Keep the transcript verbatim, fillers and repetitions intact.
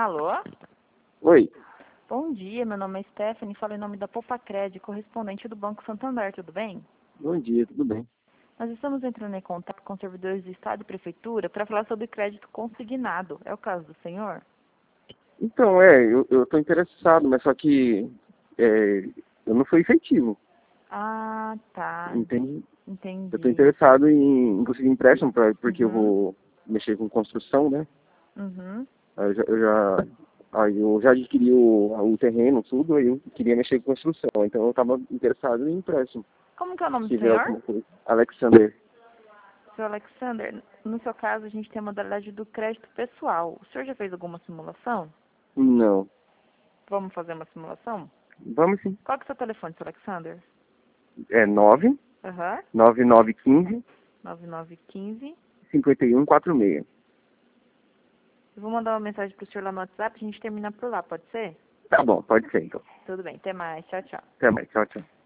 Alô? Oi. Bom dia, meu nome é Stephanie, falo em nome da Popacred, correspondente do Banco Santander, tudo bem? Bom dia, tudo bem? Nós estamos entrando em contato com servidores do Estado e Prefeitura para falar sobre crédito consignado. É o caso do senhor? Então, é, eu, eu tô interessado, mas só que é, eu não fui efetivo, Ah, tá. entende? Eu tô Entendi. interessado em, em conseguir empréstimo, pra, porque eu Uhum. vou mexer com construção, né? Uhum. Aí eu já, eu já, aí eu já adquiri o, o terreno, tudo, aí eu queria mexer com construção, então eu tava interessado em empréstimo, Como que é o nome se do tiver senhor? alguma coisa. Alexander. Seu Alexander, no seu caso a gente tem a modalidade do crédito pessoal. O senhor já fez alguma simulação? Não. Vamos fazer uma simulação? Vamos sim. Qual que é o seu telefone, seu Alexander? É nove Aham. nove nove um cinco, nove nove um cinco. cinco um quatro seis. Eu vou mandar uma mensagem pro senhor lá no WhatsApp, a gente termina por lá, pode ser? Tá bom, pode ser então. Tudo bem, até mais. Tchau, tchau. Até mais, tchau, tchau.